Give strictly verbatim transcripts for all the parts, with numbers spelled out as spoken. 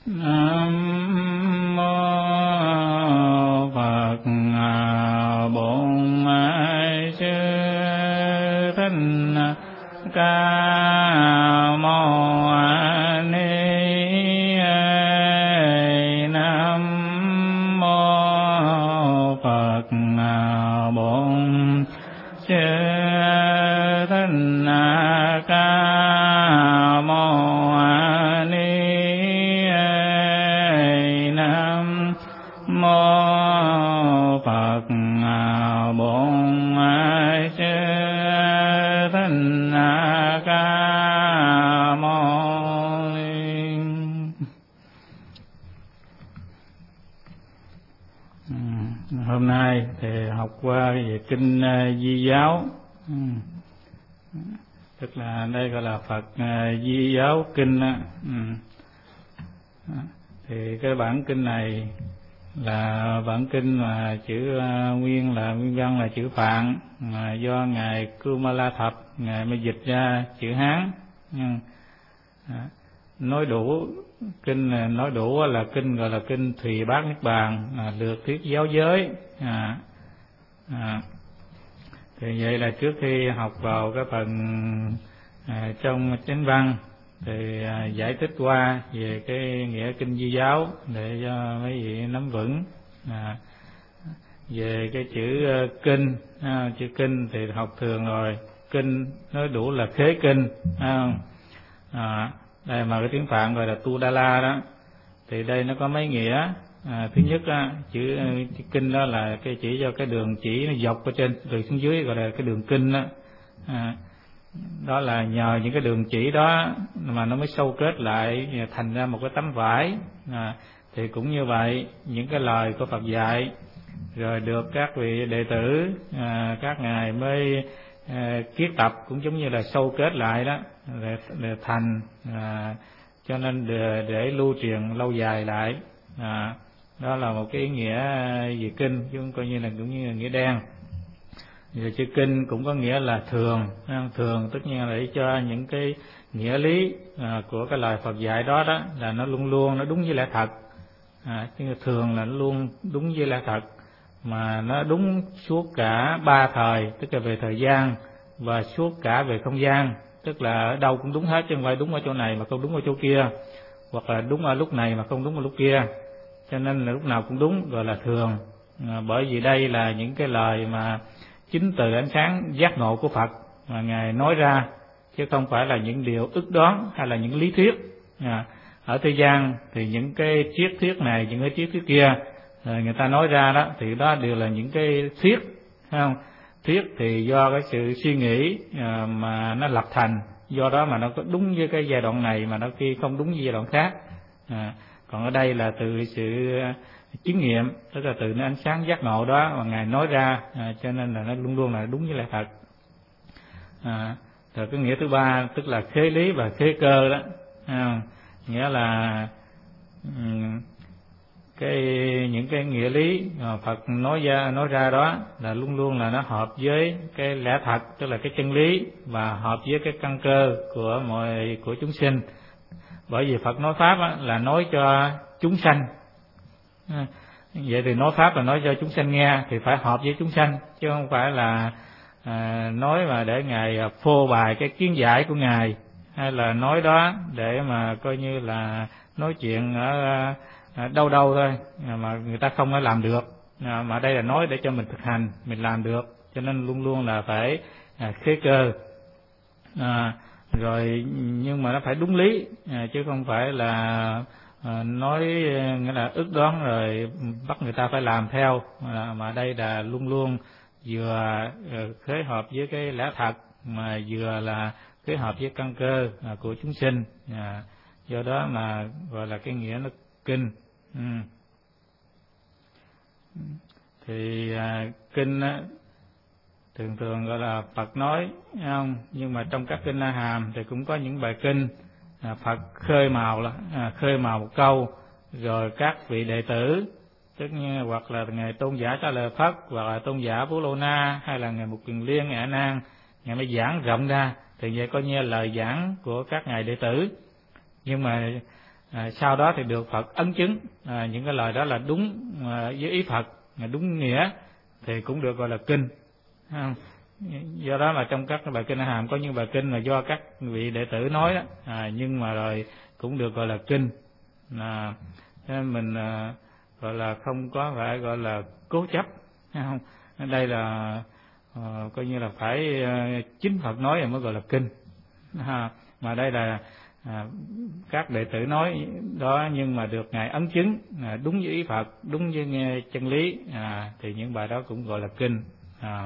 Nam mô Phật Bổn Sư Thích Ca Mâu Ni. Nam mô Phật Bổn Sư Thích Ca Mâu Ni. Nam mô Phật Bổn Sư Thích Ca Mâu Ni. Hôm nay thì học qua về kinh Di Giáo, tức là đây gọi là Phật Di Giáo kinh. Thì cái bản kinh này là bản kinh mà chữ nguyên là nguyên văn là chữ Phạn, mà do ngài Kumala Thập ngài mới dịch ra chữ Hán. Nói đủ kinh, nói đủ là kinh gọi là kinh Thùy Bát Niết Bàn, là lược thuyết giáo giới. À, à, thì vậy là trước khi học vào cái phần à, trong chánh văn thì à, giải thích qua về cái nghĩa kinh Di Giáo để cho mấy vị nắm vững. À, về cái chữ uh, kinh, à, chữ kinh thì học thường rồi, kinh nói đủ là khế kinh. À, à, đây mà cái tiếng Phạn gọi là Tu Đa La đó, thì đây nó có mấy nghĩa. À, thứ nhất á, chữ, chữ kinh đó là cái chỉ cho cái đường chỉ nó dọc ở trên từ xuống dưới, gọi là cái đường kinh đó. À, đó là nhờ những cái đường chỉ đó mà nó mới sâu kết lại thành ra một cái tấm vải. À, thì cũng như vậy, những cái lời của Phật dạy rồi được các vị đệ tử à, các ngài mới à, kiết tập, cũng giống như là sâu kết lại đó để, để thành à, cho nên để, để lưu truyền lâu dài lại. À, đó là một cái ý nghĩa về kinh, chứ không coi như là cũng như là nghĩa đen. Rồi chữ kinh cũng có nghĩa là thường, thường tất nhiên là để cho những cái nghĩa lý à, của cái lời Phật dạy đó đó là nó luôn luôn nó đúng với lẽ thật. À, thường là nó luôn đúng với lẽ thật, mà nó đúng suốt cả ba thời, tức là về thời gian và suốt cả về không gian, tức là ở đâu cũng đúng hết, chứ không phải đúng ở chỗ này mà không đúng ở chỗ kia, hoặc là đúng ở lúc này mà không đúng ở lúc kia, cho nên là lúc nào cũng đúng, gọi là thường. À, bởi vì đây là những cái lời mà chính từ ánh sáng giác ngộ của Phật mà ngài nói ra, chứ không phải là những điều ức đoán hay là những lý thuyết. À, ở thế gian thì những cái triết thuyết này, những cái triết thuyết kia người ta nói ra đó thì đó đều là những cái thuyết, thấy không? Thuyết thì do cái sự suy nghĩ à, mà nó lập thành, do đó mà nó có đúng với cái giai đoạn này mà nó khi không đúng với giai đoạn khác. À, còn ở đây là từ sự chứng nghiệm, tức là từ cái ánh sáng giác ngộ đó mà ngài nói ra, à, cho nên là nó luôn luôn là đúng với lẽ thật. À, rồi cái nghĩa thứ ba tức là khế lý và khế cơ đó. À, nghĩa là um, cái những cái nghĩa lý mà Phật nói ra nói ra đó là luôn luôn là nó hợp với cái lẽ thật, tức là cái chân lý, và hợp với cái căn cơ của mọi của chúng sinh. Bởi vì Phật nói pháp á, là nói cho chúng sanh. À, vậy thì nói pháp là nói cho chúng sanh nghe thì phải hợp với chúng sanh, chứ không phải là à, nói mà để ngài phô bày cái kiến giải của ngài, hay là nói đó để mà coi như là nói chuyện ở đâu đâu thôi mà người ta không có làm được. À, mà đây là nói để cho mình thực hành, mình làm được, cho nên luôn luôn là phải à, khế cơ. À, rồi nhưng mà nó phải đúng lý, à, chứ không phải là à, nói nghĩa là ức đoán rồi bắt người ta phải làm theo, à, mà đây là luôn luôn vừa khế hợp với cái lẽ thật, mà vừa là khế hợp với căn cơ à, của chúng sinh. À, do đó mà gọi là cái nghĩa nó kinh. Ừ. Thì à, kinh á, thường thường gọi là Phật nói, không? Nhưng mà trong các kinh A Hàm thì cũng có những bài kinh à, Phật khơi mào là à, khơi mào một câu, rồi các vị đệ tử, tức như hoặc là ngài tôn giả Trả Lời Phất, hoặc là tôn giả Phú Lô Na, hay là ngài Mục Kiền Liên, ngài A Nan, ngài mới giảng rộng ra, thì vậy coi như lời giảng của các ngài đệ tử. Nhưng mà à, sau đó thì được Phật ấn chứng à, những cái lời đó là đúng à, với ý Phật, đúng nghĩa thì cũng được gọi là kinh. À, do đó là trong các bài kinh A Hàm có những bài kinh mà do các vị đệ tử nói đó, à, nhưng mà rồi cũng được gọi là kinh. À, nên mình à, gọi là không có phải gọi là cố chấp, không? Đây là à, coi như là phải à, chính Phật nói rồi mới gọi là kinh. À, mà đây là à, các đệ tử nói đó, nhưng mà được Ngài ấn chứng à, đúng với ý Phật, đúng với nghe chân lý, à, thì những bài đó cũng gọi là kinh. À,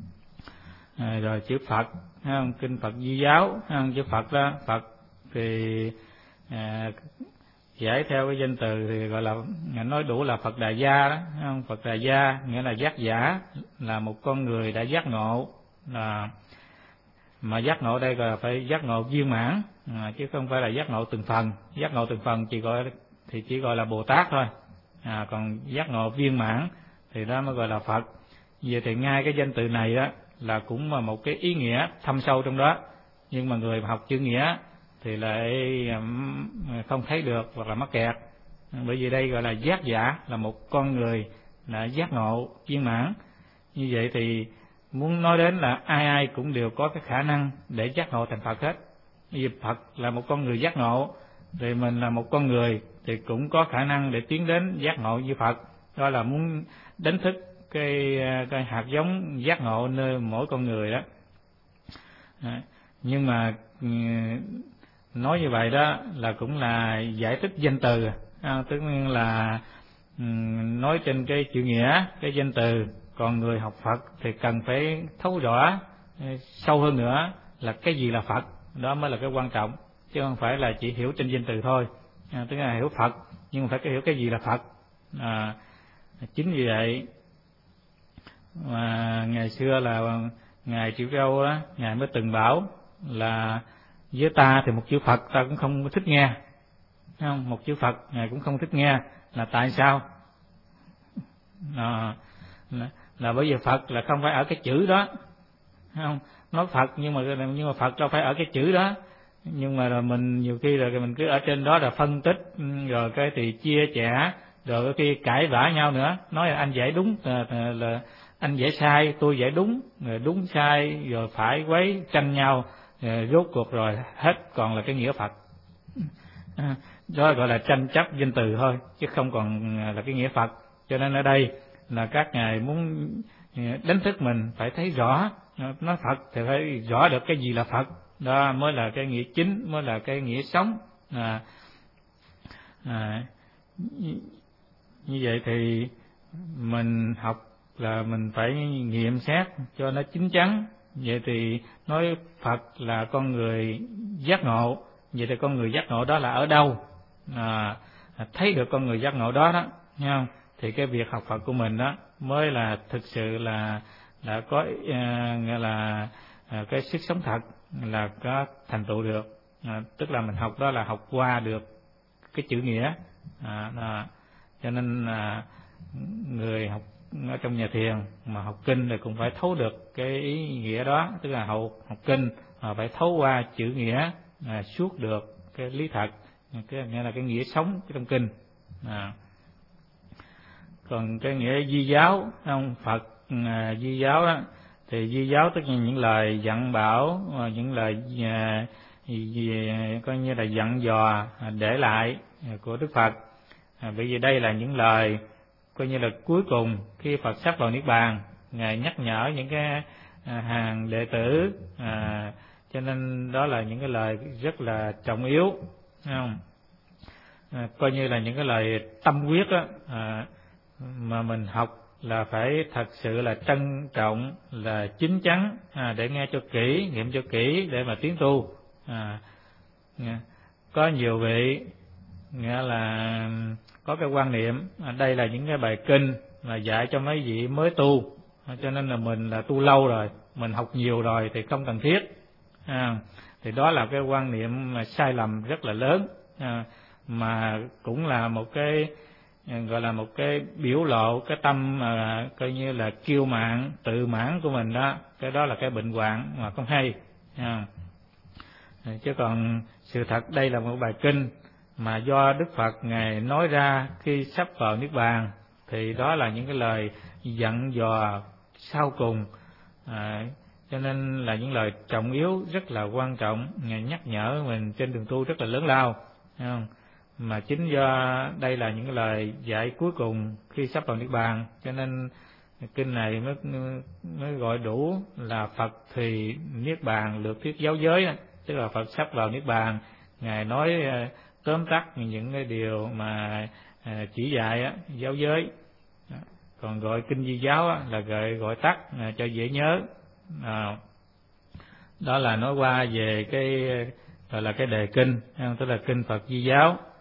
à, rồi chữ Phật, không? Kinh Phật Di Giáo, không? Chữ Phật đó, Phật thì à, giải theo cái danh từ thì gọi là nói đủ là Phật Đà Gia đó, không? Phật Đà Gia nghĩa là giác giả, là một con người đã giác ngộ, là mà giác ngộ đây là phải giác ngộ viên mãn, à, chứ không phải là giác ngộ từng phần. Giác ngộ từng phần chỉ gọi thì chỉ gọi là Bồ Tát thôi, à, còn giác ngộ viên mãn thì đó mới gọi là Phật. Vậy thì ngay cái danh từ này đó là cũng là một cái ý nghĩa thâm sâu trong đó, nhưng mà người mà học chữ nghĩa thì lại không thấy được hoặc là mắc kẹt, bởi vì đây gọi là giác giả, là một con người đã giác ngộ viên mãn. Như vậy thì muốn nói đến là ai ai cũng đều có cái khả năng để giác ngộ thành Phật hết. Vì Phật là một con người giác ngộ, thì mình là một con người thì cũng có khả năng để tiến đến giác ngộ như Phật. Đó là muốn đánh thức cái, cái hạt giống giác ngộ nơi mỗi con người đó. À, nhưng mà nói như vậy đó là cũng là giải thích danh từ, à, tức là um, nói trên cái chữ nghĩa, cái danh từ. Còn người học Phật thì cần phải thấu rõ sâu hơn nữa là cái gì là Phật, đó mới là cái quan trọng, chứ không phải là chỉ hiểu trên danh từ thôi. À, tức là hiểu Phật nhưng mà phải hiểu cái gì là Phật. À, chính vì vậy mà ngày xưa là ngài Triệu Châu đó, ngài mới từng bảo là với ta thì một chữ Phật ta cũng không thích nghe, không? Một chữ Phật ngài cũng không thích nghe, là tại sao? À, là, là bởi vì Phật là không phải ở cái chữ đó, không? Nói Phật nhưng mà nhưng mà Phật đâu phải ở cái chữ đó, nhưng mà rồi mình nhiều khi rồi mình cứ ở trên đó là phân tích, rồi cái thì chia sẻ, rồi khi cãi vã nhau nữa, nói là anh giải đúng là, là anh giải sai, tôi giải đúng, rồi đúng sai rồi phải quấy tranh nhau, rồi rốt cuộc rồi hết còn là cái nghĩa Phật. Đó gọi là tranh chấp danh từ thôi, chứ không còn là cái nghĩa Phật. Cho nên ở đây là các ngài muốn đánh thức mình phải thấy rõ, nói Phật thì phải rõ được cái gì là Phật, đó mới là cái nghĩa chính, mới là cái nghĩa sống. À, à, như vậy thì mình học là mình phải nghiệm xét cho nó chín chắn. Vậy thì nói Phật là con người giác ngộ, vậy thì con người giác ngộ đó là ở đâu? À, thấy được con người giác ngộ đó đó, nghe không? Thì cái việc học Phật của mình đó mới là thực sự là là có uh, nghĩa là uh, cái sức sống thật, là có thành tựu được. À, tức là mình học đó là học qua được cái chữ nghĩa. À, à, cho nên là người học ở trong nhà thiền mà học kinh thì cũng phải thấu được cái ý nghĩa đó, tức là học học kinh mà phải thấu qua chữ nghĩa, à, suốt được cái lý thật, cái nghĩa là cái nghĩa sống trong kinh. À, còn cái nghĩa di giáo, không? Phật à, di giáo đó thì di giáo tức là những lời dặn bảo, những lời à, gì, coi như là dặn dò để lại của Đức Phật. À, bởi vì đây là những lời coi như là cuối cùng khi Phật sắp vào niết bàn, ngài nhắc nhở những cái à, hàng đệ tử, à, cho nên đó là những cái lời rất là trọng yếu, không? À, coi như là những cái lời tâm quyết đó, à, mà mình học là phải thật sự là trân trọng, là chín chắn, à, để nghe cho kỹ, nghiệm cho kỹ để mà tiến tu. À, có nhiều vị nghĩa là có cái quan niệm à, đây là những cái bài kinh mà dạy cho mấy vị mới tu, à, cho nên là mình là tu lâu rồi, mình học nhiều rồi thì không cần thiết. À, thì đó là cái quan niệm mà sai lầm rất là lớn, à, mà cũng là một cái gọi là một cái biểu lộ cái tâm mà coi như là kiêu mạn, tự mãn của mình đó. Cái đó là cái bệnh hoạn mà không hay. À, chứ còn sự thật đây là một bài kinh mà do Đức Phật Ngài nói ra khi sắp vào Niết Bàn, thì đó là những cái lời dặn dò sau cùng. À, cho nên là những lời trọng yếu rất là quan trọng, Ngài nhắc nhở mình trên đường tu rất là lớn lao, thấy không? Mà chính do đây là những lời dạy cuối cùng khi sắp vào Niết Bàn, cho nên kinh này mới mới gọi đủ là Phật thì Niết Bàn lược thuyết giáo giới, tức là Phật sắp vào Niết Bàn, Ngài nói tóm tắt những cái điều mà chỉ dạy giáo giới. Còn gọi kinh Di giáo là gọi gọi tắt cho dễ nhớ. À, đó là nói qua về cái gọi là cái đề kinh, tức là kinh Phật Di giáo.